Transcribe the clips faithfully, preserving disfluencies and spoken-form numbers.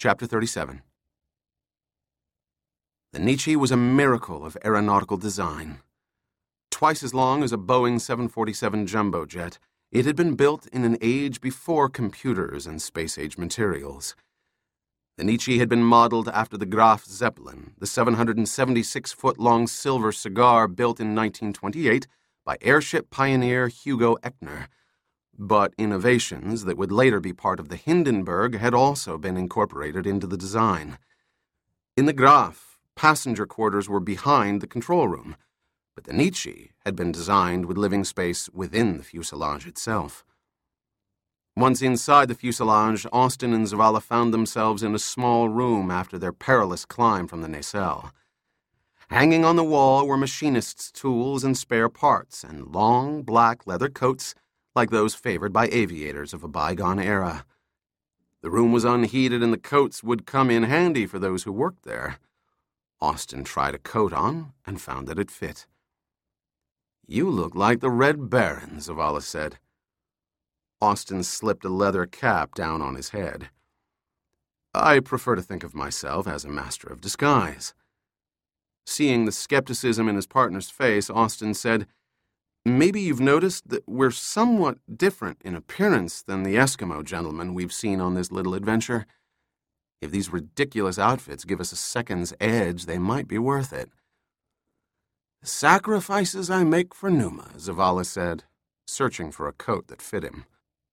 Chapter thirty-seven. The Nietzsche was a miracle of aeronautical design. Twice as long as a Boeing seven forty-seven jumbo jet, it had been built in an age before computers and space-age materials. The Nietzsche had been modeled after the Graf Zeppelin, the seven hundred seventy-six foot long silver cigar built in nineteen twenty-eight by airship pioneer Hugo Echner. But innovations that would later be part of the Hindenburg had also been incorporated into the design. In the Graf, passenger quarters were behind the control room, but the Nietzsche had been designed with living space within the fuselage itself. Once inside the fuselage, Austin and Zavala found themselves in a small room after their perilous climb from the nacelle. Hanging on the wall were machinists' tools and spare parts, and long black leather coats like those favored by aviators of a bygone era. The room was unheated, and the coats would come in handy for those who worked there. Austin tried a coat on and found that it fit. "You look like the Red Baron," Zavala said. Austin slipped a leather cap down on his head. "I prefer to think of myself as a master of disguise." Seeing the skepticism in his partner's face, Austin said, "Maybe you've noticed that we're somewhat different in appearance than the Eskimo gentlemen we've seen on this little adventure. If these ridiculous outfits give us a second's edge, they might be worth it." "The sacrifices I make for Numa," Zavala said, searching for a coat that fit him.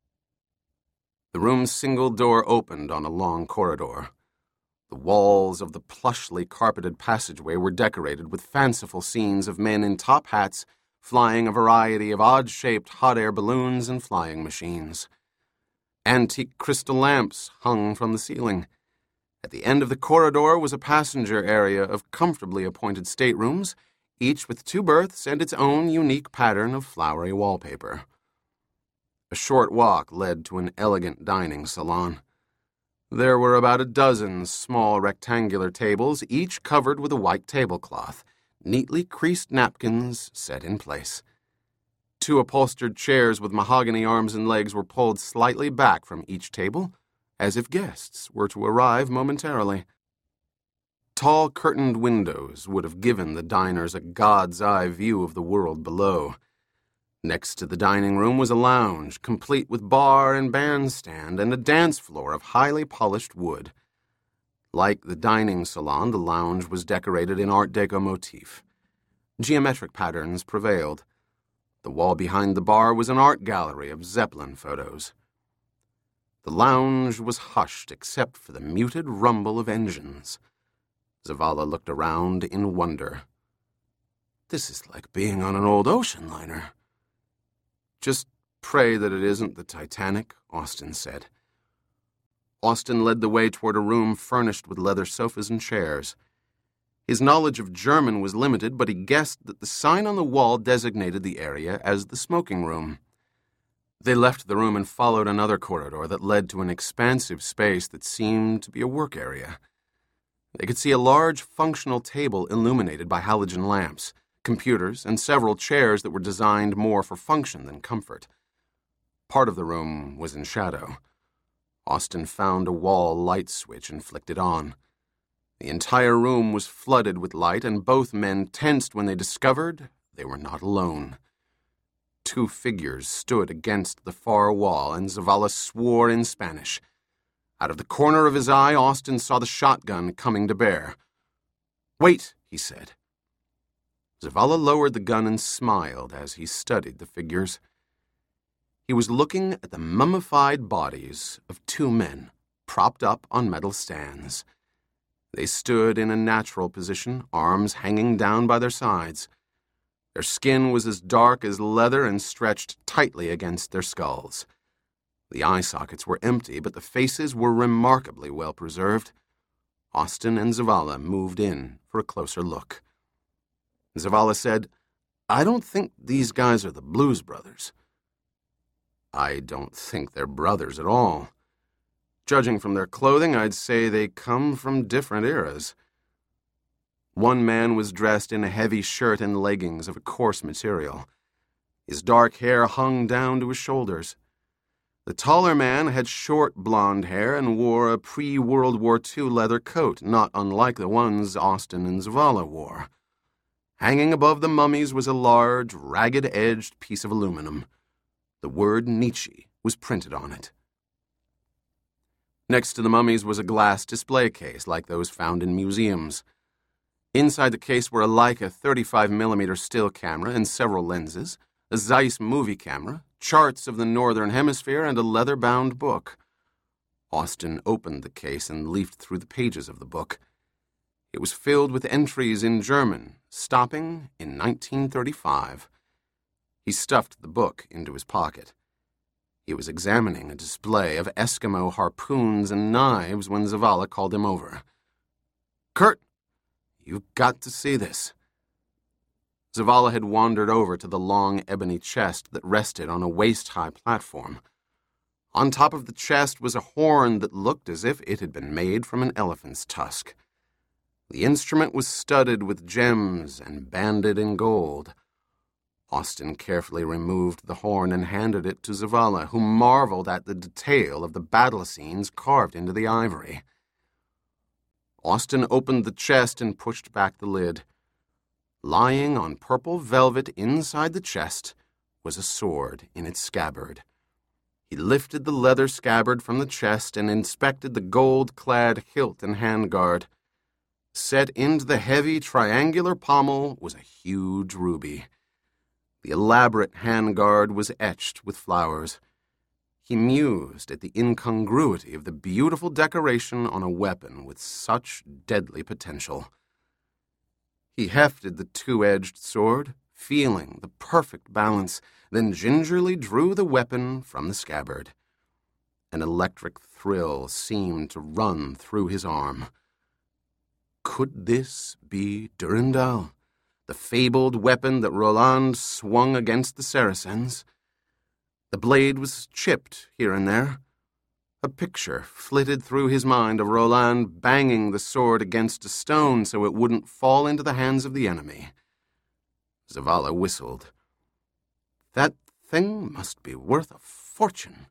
The room's single door opened on a long corridor. The walls of the plushly carpeted passageway were decorated with fanciful scenes of men in top hats flying a variety of odd-shaped hot air balloons and flying machines. Antique crystal lamps hung from the ceiling. At the end of the corridor was a passenger area of comfortably appointed staterooms, each with two berths and its own unique pattern of flowery wallpaper. A short walk led to an elegant dining salon. There were about a dozen small rectangular tables, each covered with a white tablecloth, neatly creased napkins set in place. Two upholstered chairs with mahogany arms and legs were pulled slightly back from each table, as if guests were to arrive momentarily. Tall curtained windows would have given the diners a god's-eye view of the world below. Next to the dining room was a lounge, complete with bar and bandstand, and a dance floor of highly polished wood. Like the dining salon, the lounge was decorated in Art Deco motif. Geometric patterns prevailed. The wall behind the bar was an art gallery of Zeppelin photos. The lounge was hushed except for the muted rumble of engines. Zavala looked around in wonder. "This is like being on an old ocean liner." "Just pray that it isn't the Titanic," Austin said. Austin led the way toward a room furnished with leather sofas and chairs. His knowledge of German was limited, but he guessed that the sign on the wall designated the area as the smoking room. They left the room and followed another corridor that led to an expansive space that seemed to be a work area. They could see a large functional table illuminated by halogen lamps, computers, and several chairs that were designed more for function than comfort. Part of the room was in shadow. Austin found a wall light switch and flicked it on. The entire room was flooded with light, and both men tensed when they discovered they were not alone. Two figures stood against the far wall, and Zavala swore in Spanish. Out of the corner of his eye, Austin saw the shotgun coming to bear. "Wait," he said. Zavala lowered the gun and smiled as he studied the figures. He was looking at the mummified bodies of two men, propped up on metal stands. They stood in a natural position, arms hanging down by their sides. Their skin was as dark as leather and stretched tightly against their skulls. The eye sockets were empty, but the faces were remarkably well preserved. Austin and Zavala moved in for a closer look. Zavala said, "I don't think these guys are the Blues Brothers." "I don't think they're brothers at all. Judging from their clothing, I'd say they come from different eras." One man was dressed in a heavy shirt and leggings of a coarse material. His dark hair hung down to his shoulders. The taller man had short blonde hair and wore a pre-World War Two leather coat, not unlike the ones Austin and Zavala wore. Hanging above the mummies was a large, ragged-edged piece of aluminum. The word Nietzsche was printed on it. Next to the mummies was a glass display case like those found in museums. Inside the case were a Leica thirty-five millimeter still camera and several lenses, a Zeiss movie camera, charts of the Northern Hemisphere, and a leather-bound book. Austin opened the case and leafed through the pages of the book. It was filled with entries in German, stopping in nineteen thirty-five. He stuffed the book into his pocket. He was examining a display of Eskimo harpoons and knives when Zavala called him over. "Kurt, you've got to see this." Zavala had wandered over to the long ebony chest that rested on a waist-high platform. On top of the chest was a horn that looked as if it had been made from an elephant's tusk. The instrument was studded with gems and banded in gold. Austin carefully removed the horn and handed it to Zavala, who marveled at the detail of the battle scenes carved into the ivory. Austin opened the chest and pushed back the lid. Lying on purple velvet inside the chest was a sword in its scabbard. He lifted the leather scabbard from the chest and inspected the gold-clad hilt and handguard. Set into the heavy triangular pommel was a huge ruby. The elaborate handguard was etched with flowers. He mused at the incongruity of the beautiful decoration on a weapon with such deadly potential. He hefted the two-edged sword, feeling the perfect balance, then gingerly drew the weapon from the scabbard. An electric thrill seemed to run through his arm. Could this be Durandal, the fabled weapon that Roland swung against the Saracens? The blade was chipped here and there. A picture flitted through his mind of Roland banging the sword against a stone so it wouldn't fall into the hands of the enemy. Zavala whistled. That thing must be worth a fortune.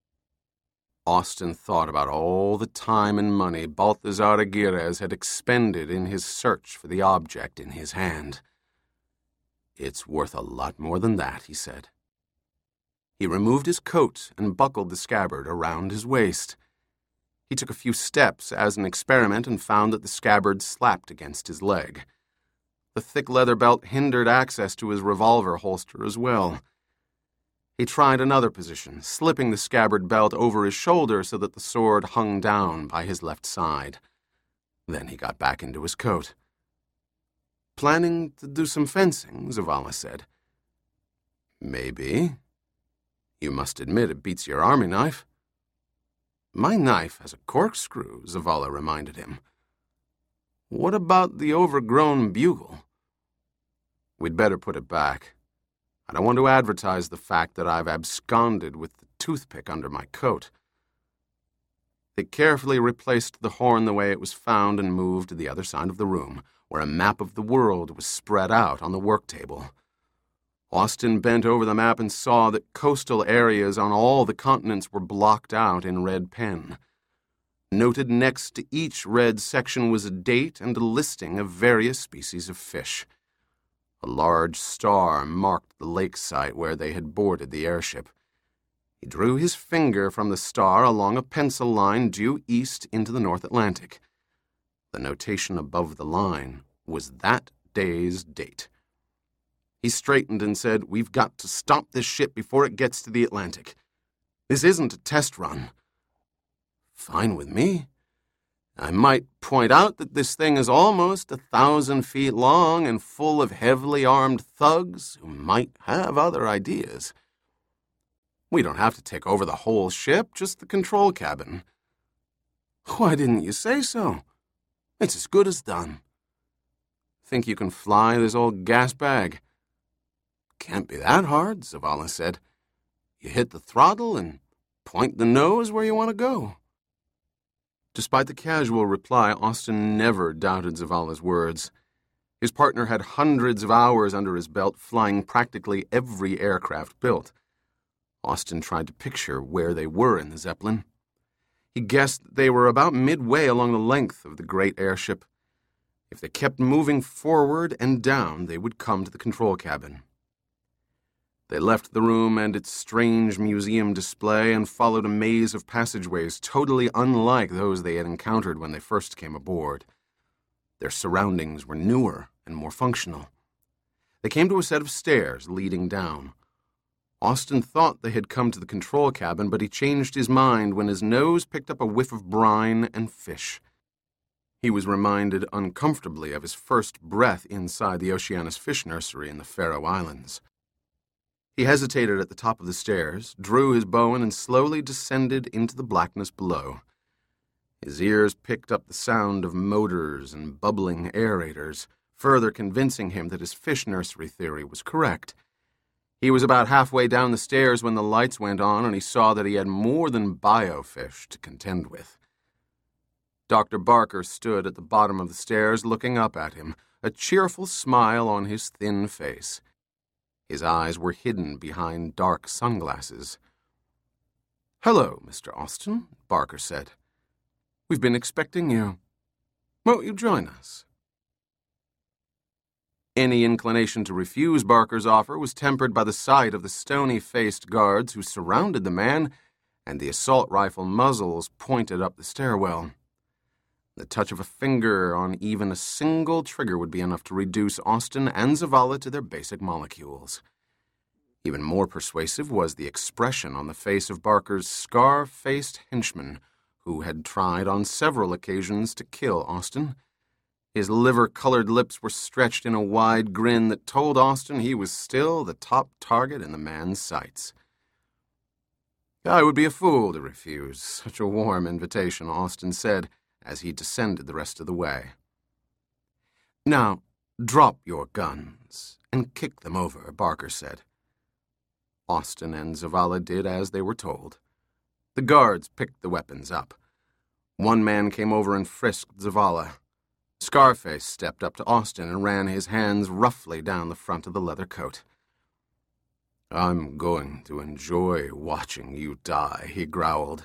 Austin thought about all the time and money Balthazar Aguirre had expended in his search for the object in his hand. It's worth a lot more than that, he said. He removed his coat and buckled the scabbard around his waist. He took a few steps as an experiment and found that the scabbard slapped against his leg. The thick leather belt hindered access to his revolver holster as well. He tried another position, slipping the scabbard belt over his shoulder so that the sword hung down by his left side. Then he got back into his coat. Planning to do some fencing, Zavala said. Maybe. You must admit it beats your army knife. My knife has a corkscrew, Zavala reminded him. What about the overgrown bugle? We'd better put it back. I don't want to advertise the fact that I've absconded with the toothpick under my coat. They carefully replaced the horn the way it was found and moved to the other side of the room, where a map of the world was spread out on the work table. Austin bent over the map and saw that coastal areas on all the continents were blocked out in red pen. Noted next to each red section was a date and a listing of various species of fish. A large star marked the lake site where they had boarded the airship. He drew his finger from the star along a pencil line due east into the North Atlantic. The notation above the line was that day's date. He straightened and said, We've got to stop this ship before it gets to the Atlantic. This isn't a test run. Fine with me. I might point out that this thing is almost a thousand feet long and full of heavily armed thugs who might have other ideas. We don't have to take over the whole ship, just the control cabin. Why didn't you say so? It's as good as done. Think you can fly this old gas bag? Can't be that hard, Zavala said. You hit the throttle and point the nose where you want to go. Despite the casual reply, Austin never doubted Zavala's words. His partner had hundreds of hours under his belt flying practically every aircraft built. Austin tried to picture where they were in the Zeppelin. He guessed that they were about midway along the length of the great airship. If they kept moving forward and down, they would come to the control cabin. They left the room and its strange museum display and followed a maze of passageways totally unlike those they had encountered when they first came aboard. Their surroundings were newer and more functional. They came to a set of stairs leading down. Austin thought they had come to the control cabin, but he changed his mind when his nose picked up a whiff of brine and fish. He was reminded uncomfortably of his first breath inside the Oceanus fish nursery in the Faroe Islands. He hesitated at the top of the stairs, drew his bowen, and slowly descended into the blackness below. His ears picked up the sound of motors and bubbling aerators, further convincing him that his fish nursery theory was correct. He was about halfway down the stairs when the lights went on, and he saw that he had more than biofish to contend with. Doctor Barker stood at the bottom of the stairs looking up at him, a cheerful smile on his thin face. His eyes were hidden behind dark sunglasses. "Hello, Mister Austin," Barker said. "We've been expecting you. Won't you join us?" Any inclination to refuse Barker's offer was tempered by the sight of the stony-faced guards who surrounded the man and the assault rifle muzzles pointed up the stairwell. The touch of a finger on even a single trigger would be enough to reduce Austin and Zavala to their basic molecules. Even more persuasive was the expression on the face of Barker's scar-faced henchman, who had tried on several occasions to kill Austin. His liver-colored lips were stretched in a wide grin that told Austin he was still the top target in the man's sights. "I would be a fool to refuse such a warm invitation," Austin said, as he descended the rest of the way. "Now, drop your guns and kick them over," Barker said. Austin and Zavala did as they were told. The guards picked the weapons up. One man came over and frisked Zavala. Scarface stepped up to Austin and ran his hands roughly down the front of the leather coat. "I'm going to enjoy watching you die," he growled.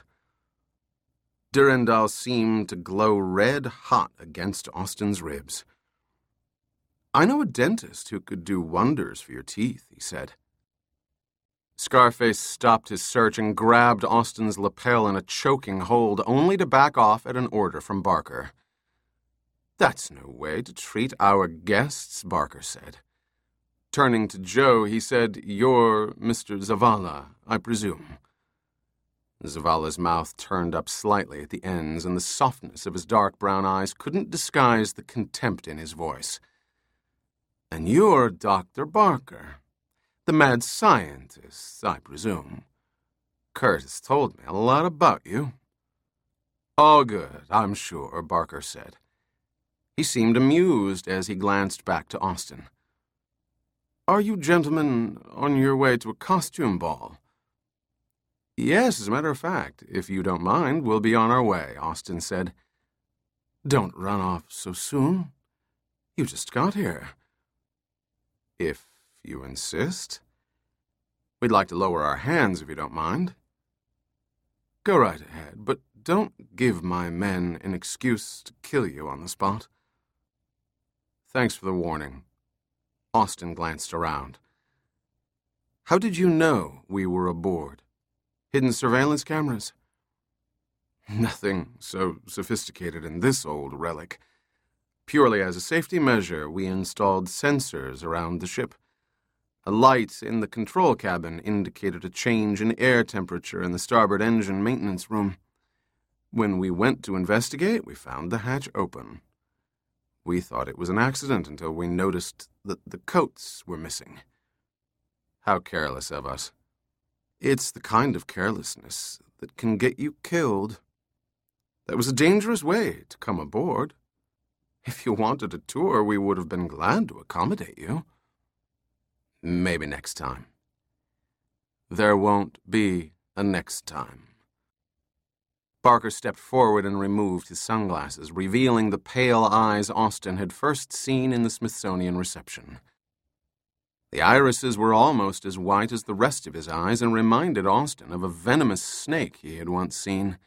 Durandal seemed to glow red-hot against Austin's ribs. "I know a dentist who could do wonders for your teeth," he said. Scarface stopped his search and grabbed Austin's lapel in a choking hold, only to back off at an order from Barker. "That's no way to treat our guests," Barker said. Turning to Joe, he said, "You're Mister Zavala, I presume." Zavala's mouth turned up slightly at the ends, and the softness of his dark brown eyes couldn't disguise the contempt in his voice. "And you're Doctor Barker, the mad scientist, I presume. Curtis told me a lot about you." "All good, I'm sure," Barker said. He seemed amused as he glanced back to Austin. "Are you gentlemen on your way to a costume ball?" "Yes, as a matter of fact, if you don't mind, we'll be on our way," Austin said. "Don't run off so soon. You just got here." "If you insist. We'd like to lower our hands if you don't mind." "Go right ahead, but don't give my men an excuse to kill you on the spot." "Thanks for the warning." Austin glanced around. "How did you know we were aboard? Hidden surveillance cameras?" "Nothing so sophisticated in this old relic. Purely as a safety measure, we installed sensors around the ship. A light in the control cabin indicated a change in air temperature in the starboard engine maintenance room. When we went to investigate, we found the hatch open. We thought it was an accident until we noticed that the coats were missing." "How careless of us." "It's the kind of carelessness that can get you killed. That was a dangerous way to come aboard. If you wanted a tour, we would have been glad to accommodate you." "Maybe next time." "There won't be a next time." Barker stepped forward and removed his sunglasses, revealing the pale eyes Austin had first seen in the Smithsonian reception. The irises were almost as white as the rest of his eyes and reminded Austin of a venomous snake he had once seen.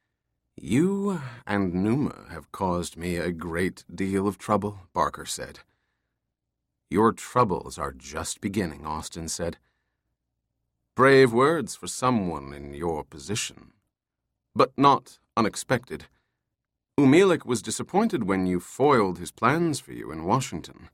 "You and Numa have caused me a great deal of trouble," Barker said. "Your troubles are just beginning," Austin said. "Brave words for someone in your position, but not unexpected. Umilik was disappointed when you foiled his plans for you in Washington."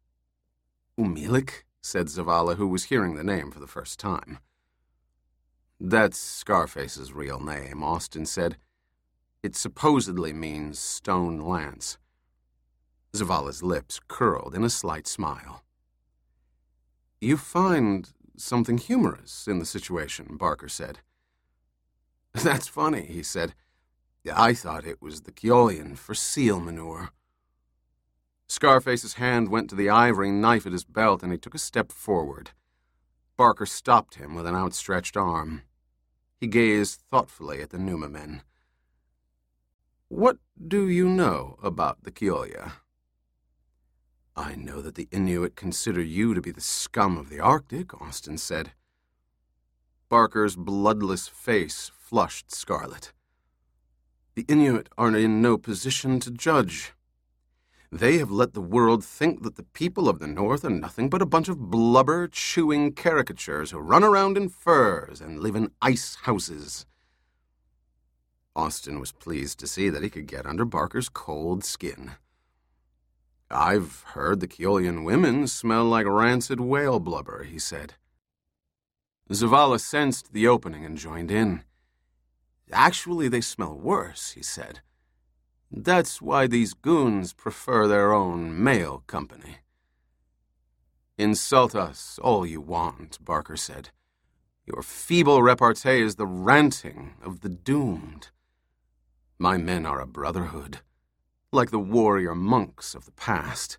"Umilik?" said Zavala, who was hearing the name for the first time. "That's Scarface's real name," Austin said. "It supposedly means stone lance." Zavala's lips curled in a slight smile. "You find something humorous in the situation," Barker said. "That's funny," he said. "I thought it was the Keolian for seal manure." Scarface's hand went to the ivory knife at his belt, and he took a step forward. Barker stopped him with an outstretched arm. He gazed thoughtfully at the Numa men. "What do you know about the Keolia?" "I know that the Inuit consider you to be the scum of the Arctic," Austin said. Barker's bloodless face flushed scarlet. "The Inuit are in no position to judge. They have let the world think that the people of the North are nothing but a bunch of blubber-chewing caricatures who run around in furs and live in ice houses." Austin was pleased to see that he could get under Barker's cold skin. "I've heard the Keolian women smell like rancid whale blubber," he said. Zavala sensed the opening and joined in. "Actually, they smell worse," he said. "That's why these goons prefer their own male company." "Insult us all you want," Barker said. "Your feeble repartee is the ranting of the doomed. My men are a brotherhood, like the warrior monks of the past."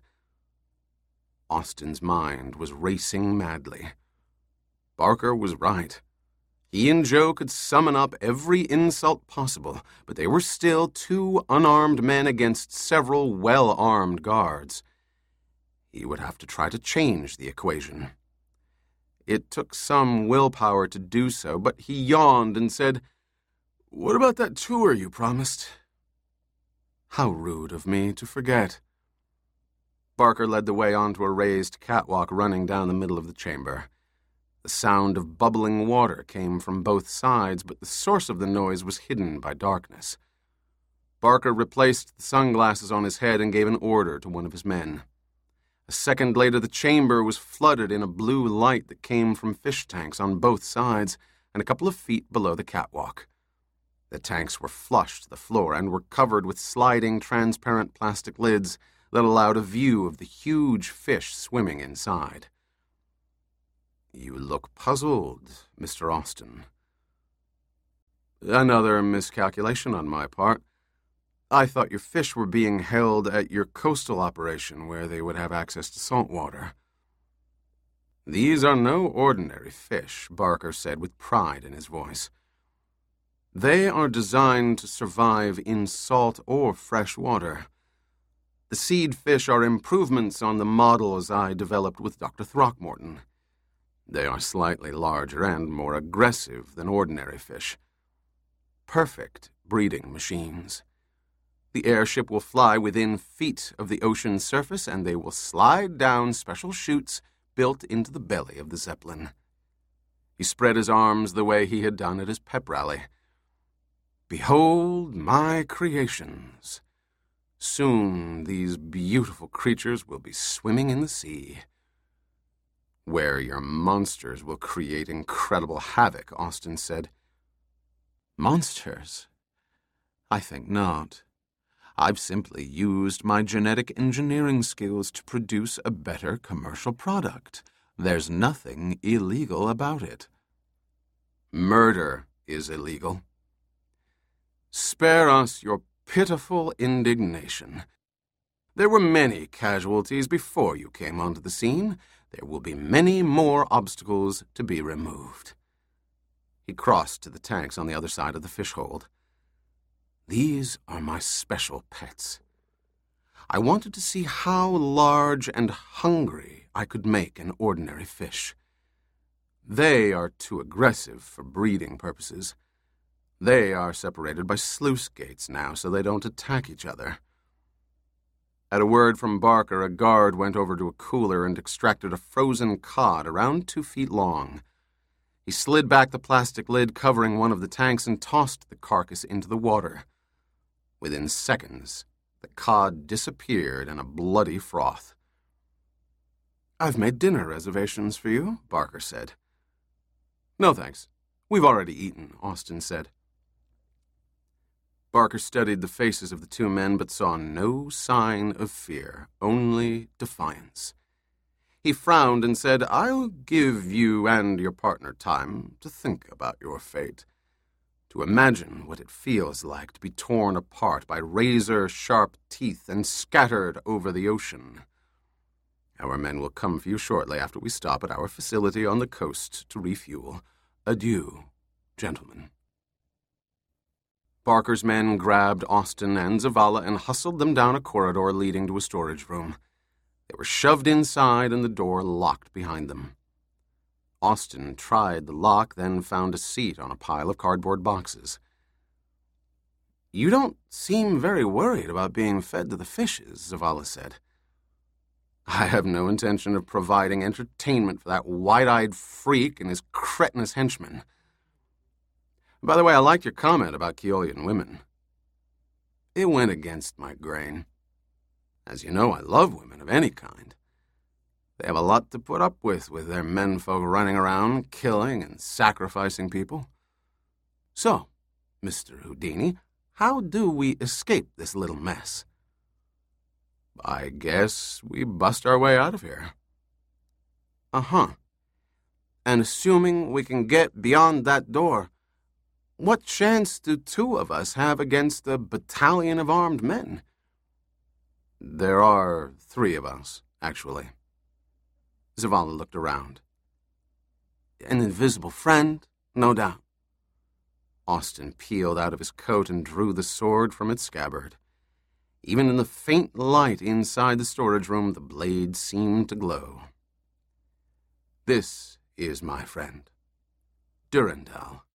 Austin's mind was racing madly. Barker was right. He and Joe could summon up every insult possible, but they were still two unarmed men against several well-armed guards. He would have to try to change the equation. It took some willpower to do so, but he yawned and said, "What about that tour you promised?" "How rude of me to forget." Barker led the way onto a raised catwalk running down the middle of the chamber. The sound of bubbling water came from both sides, but the source of the noise was hidden by darkness. Barker replaced the sunglasses on his head and gave an order to one of his men. A second later, the chamber was flooded in a blue light that came from fish tanks on both sides and a couple of feet below the catwalk. The tanks were flush to the floor and were covered with sliding, transparent plastic lids that allowed a view of the huge fish swimming inside. "You look puzzled, Mister Austin." "Another miscalculation on my part. I thought your fish were being held at your coastal operation where they would have access to salt water." "These are no ordinary fish," Barker said with pride in his voice. "They are designed to survive in salt or fresh water. The seed fish are improvements on the models I developed with Doctor Throckmorton. They are slightly larger and more aggressive than ordinary fish. Perfect breeding machines. The airship will fly within feet of the ocean's surface, and they will slide down special chutes built into the belly of the Zeppelin." He spread his arms the way he had done at his pep rally. "Behold my creations. Soon these beautiful creatures will be swimming in the sea." "Where your monsters will create incredible havoc," Austin said. "Monsters? I think not. I've simply used my genetic engineering skills to produce a better commercial product. There's nothing illegal about it." "Murder is illegal." "Spare us your pitiful indignation. There were many casualties before you came onto the scene. There will be many more obstacles to be removed." He crossed to the tanks on the other side of the fish hold. "These are my special pets. I wanted to see how large and hungry I could make an ordinary fish. They are too aggressive for breeding purposes. They are separated by sluice gates now, so they don't attack each other. At a word from Barker, a guard went over to a cooler and extracted a frozen cod around two feet long. He slid back the plastic lid covering one of the tanks and tossed the carcass into the water. Within seconds, the cod disappeared in a bloody froth. "I've made dinner reservations for you," Barker said. "No, thanks. We've already eaten," Austin said. Barker studied the faces of the two men but saw no sign of fear, only defiance. He frowned and said, "I'll give you and your partner time to think about your fate, to imagine what it feels like to be torn apart by razor-sharp teeth and scattered over the ocean. Our men will come for you shortly after we stop at our facility on the coast to refuel. Adieu, gentlemen." Barker's men grabbed Austin and Zavala and hustled them down a corridor leading to a storage room. They were shoved inside and the door locked behind them. Austin tried the lock, then found a seat on a pile of cardboard boxes. "You don't seem very worried about being fed to the fishes," Zavala said. "I have no intention of providing entertainment for that wide-eyed freak and his cretinous henchmen. By the way, I liked your comment about Keolian women. It went against my grain. As you know, I love women of any kind. They have a lot to put up with, with their menfolk running around, killing and sacrificing people. So, Mister Houdini, how do we escape this little mess?" "I guess we bust our way out of here." "Uh-huh. And assuming we can get beyond that door, what chance do two of us have against a battalion of armed men?" "There are three of us, actually." Zavala looked around. "An invisible friend, no doubt." Austin peeled out of his coat and drew the sword from its scabbard. Even in the faint light inside the storage room, the blade seemed to glow. "This is my friend, Durandal."